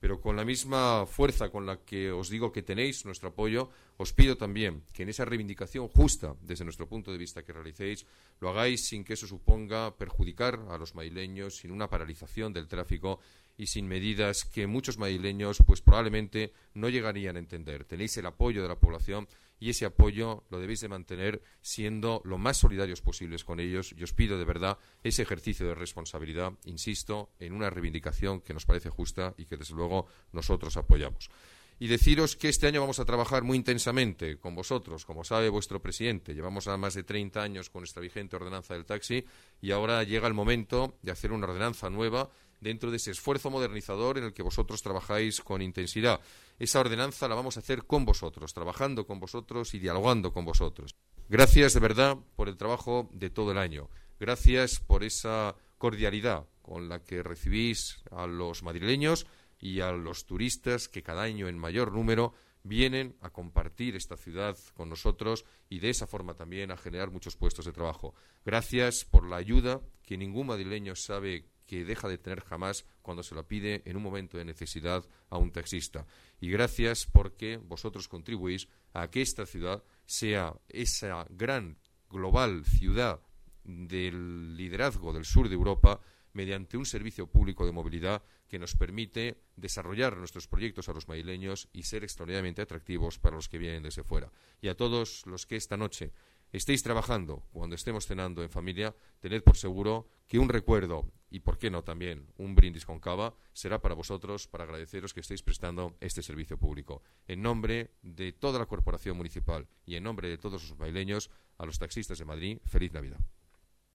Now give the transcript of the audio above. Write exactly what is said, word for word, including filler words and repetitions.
Pero con la misma fuerza con la que os digo que tenéis nuestro apoyo, os pido también que en esa reivindicación justa, desde nuestro punto de vista, que realicéis, lo hagáis sin que eso suponga perjudicar a los madrileños, sin una paralización del tráfico y sin medidas que muchos madrileños pues probablemente no llegarían a entender. Tenéis el apoyo de la población y ese apoyo lo debéis de mantener siendo lo más solidarios posibles con ellos. Y os pido de verdad ese ejercicio de responsabilidad, insisto, en una reivindicación que nos parece justa y que desde luego nosotros apoyamos. Y deciros que este año vamos a trabajar muy intensamente con vosotros, como sabe vuestro presidente. Llevamos a más de treinta años con nuestra vigente ordenanza del taxi y ahora llega el momento de hacer una ordenanza nueva dentro de ese esfuerzo modernizador en el que vosotros trabajáis con intensidad. Esa ordenanza la vamos a hacer con vosotros, trabajando con vosotros y dialogando con vosotros. Gracias de verdad por el trabajo de todo el año. Gracias por esa cordialidad con la que recibís a los madrileños y a los turistas que cada año en mayor número vienen a compartir esta ciudad con nosotros y de esa forma también a generar muchos puestos de trabajo. Gracias por la ayuda que ningún madrileño sabe que deja de tener jamás cuando se la pide en un momento de necesidad a un taxista. Y gracias porque vosotros contribuís a que esta ciudad sea esa gran global ciudad del liderazgo del sur de Europa mediante un servicio público de movilidad que nos permite desarrollar nuestros proyectos a los madrileños y ser extraordinariamente atractivos para los que vienen desde fuera. Y a todos los que esta noche estéis trabajando, cuando estemos cenando en familia, tened por seguro que un recuerdo y, por qué no, también un brindis con cava será para vosotros, para agradeceros que estéis prestando este servicio público. En nombre de toda la corporación municipal y en nombre de todos los madrileños, a los taxistas de Madrid, feliz Navidad.